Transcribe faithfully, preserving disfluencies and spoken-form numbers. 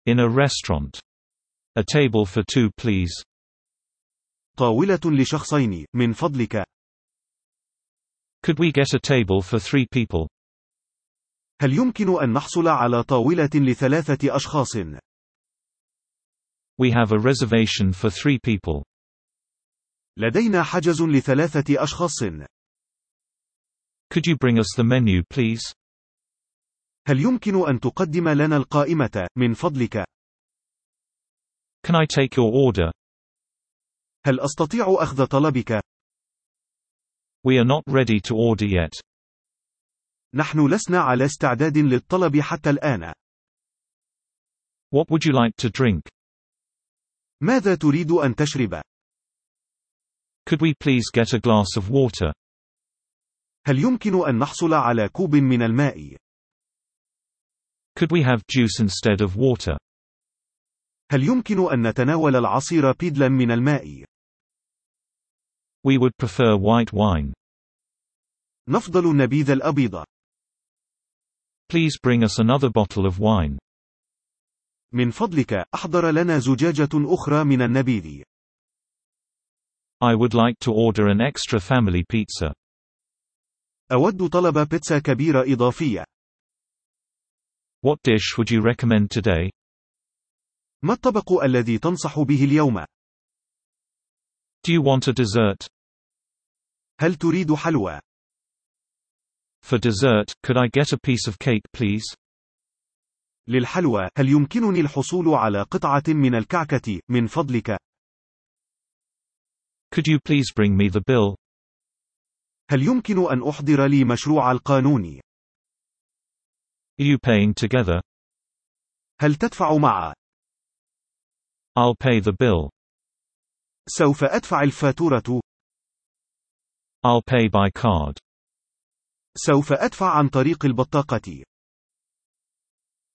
In a restaurant. A table for two, please. طاولة لشخصين، من فضلك. Could we get a table for three people? هل يمكن أن نحصل على طاولة لثلاثة أشخاص؟ We have a reservation for three people. لدينا حجز لثلاثة أشخاص. Could you bring us the menu, please? هل يمكن أن تقدم لنا القائمة، من فضلك؟ Can I take your order? هل أستطيع أخذ طلبك؟ We are not ready to order yet. نحن لسنا على استعداد للطلب حتى الآن. What would you like to drink? ماذا تريد أن تشرب؟ Could we please get a glass of water? هل يمكن أن نحصل على كوب من الماء؟ Could we have juice instead of water? هل يمكن أن نتناول العصير بدلا من الماء؟ We would prefer white wine. نفضل النبيذ الأبيض. Please bring us another bottle of wine. من فضلك، أحضر لنا زجاجة أخرى من النبيذ. I would like to order an extra family pizza. أود طلب بيتزا كبيرة إضافية. What dish would you recommend today? ما الطبق الذي تنصح به اليوم؟ Do you want a dessert? هل تريد حلوى؟ For dessert, could I get a piece of cake, please? للحلوى، هل يمكنني الحصول على قطعة من الكعكة، من فضلك؟ Could you please bring me the bill? هل يمكن أن أحضر لي مشروع القانون؟ Are you paying together? هل تدفع معا؟ I'll pay the bill. سوف أدفع الفاتورة. I'll pay by card. سوف أدفع عن طريق البطاقة.